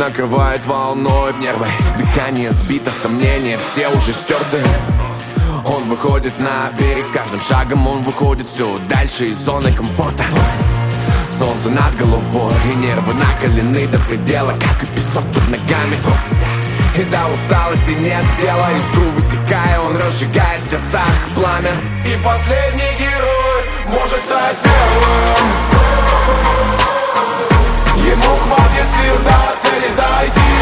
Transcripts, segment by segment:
накрывает волной нервы. Дыхание сбито, сомнения все уже стерты. Он выходит на берег, с каждым шагом он выходит все дальше из зоны комфорта. Солнце над головой, и нервы накалены до предела, как и песок под ногами. И до усталости нет дела, искру высекая, он разжигает в сердцах пламя. И последний герой может стать первым. Ему хватит сил до цели дойти.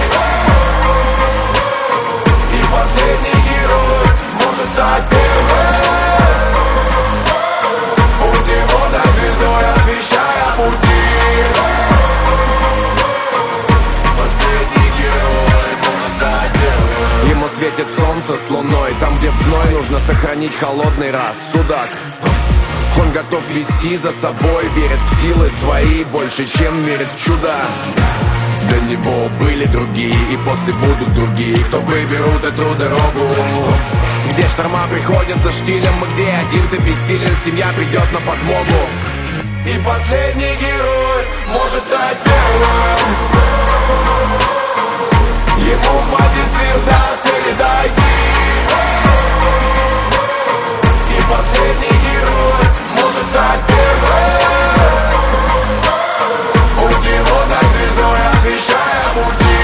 И последний герой может стать первым. Путеводной звездой освещая пути. Последний герой может стать первым. Ему светит солнце с луной, там, где в зной нужно сохранить холодный рассудок. Он готов вести за собой, верит в силы свои больше, чем верит в чудо. До него были другие, и после будут другие, кто выберут эту дорогу, где шторма приходят за штилем, и где один ты бессилен, семья придет на подмогу. И последний герой может стать первым. Ему хватит сил до цели дойти. И последний герой может стать первым. Путеводной звездой освещая пути.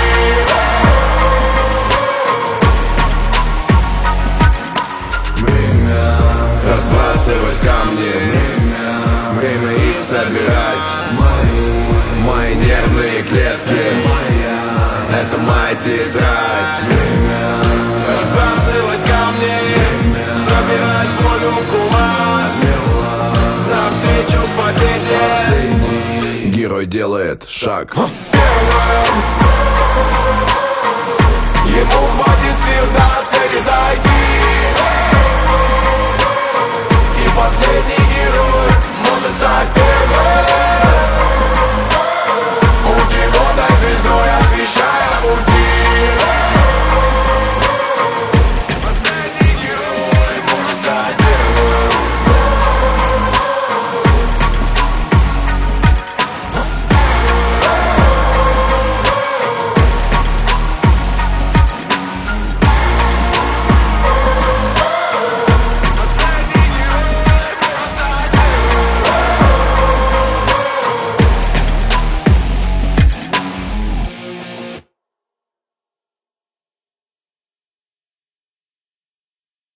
Время разбрасывать камни, время их собирать. Мои нервные клетки, это моя тетрадь. Разбрасывать камни, собирать волю в кулак. Навстречу победе последний герой делает шаг. Первым. Ему хватит сил до цели дойти.